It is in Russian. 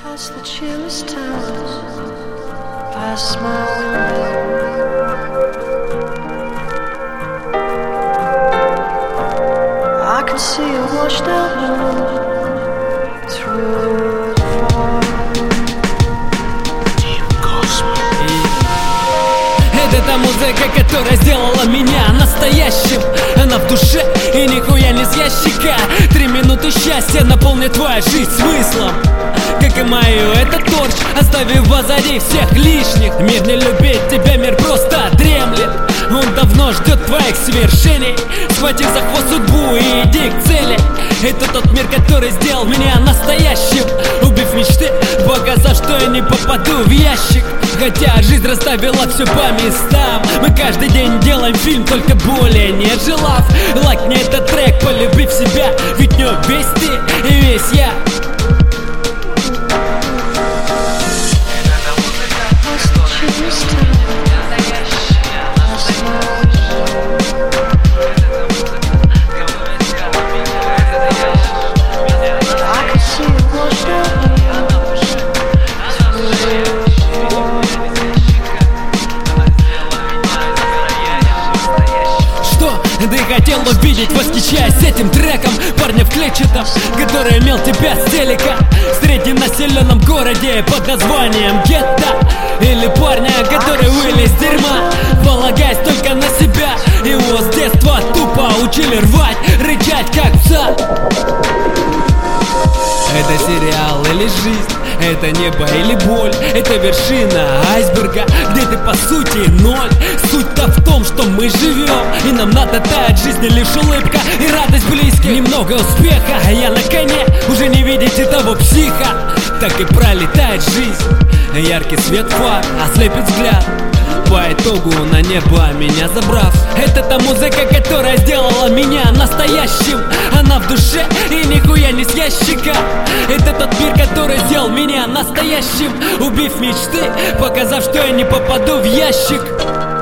Past the cheerless towers, past my window, I can see a washed out moon through the wall. Это музыка, которая сделала меня настоящим. Она в душе и нихуя не с ящика. 3 минуты счастья наполнит твою жизнь смыслом. Как и мою, это торч, оставив позади всех лишних. Мир не любит тебя, мир просто дремлет. Он давно ждет твоих свершений. Схватив за хвост судьбу и иди к цели. Это тот мир, который сделал меня настоящим. Убив мечты, показав, что я не попаду в ящик. Хотя жизнь расставила все по местам. Мы каждый день делаем фильм, только более не желав. Лайкни этот трек, полюбив себя, ведь в нем весь ты и весь я. Ты хотел увидеть, восхищаясь этим треком парня в клетчатом, который имел тебя с телека в среднем населенном городе под названием гетто. Или парня, который вылез из дерьма, полагаясь только на себя. Его с детства тупо учили рвать, рычать как пса. Это сериал или жизнь, это небо или боль, это вершина айсберга, где ты по сути ноль. Суть-то в том, что мы живем, и нам надо таять в жизни лишь улыбка и радость близких. Немного успеха, а я на коне, уже не видите того психа. Так и пролетает жизнь, яркий свет фар ослепит взгляд, по итогу на небо меня забрав. Это та музыка, которая сделала меня настоящим. Она в душе и нихуя не с ящика. Это тот мир, который сделал меня настоящим. Убив мечты, показав, что я не попаду в ящик.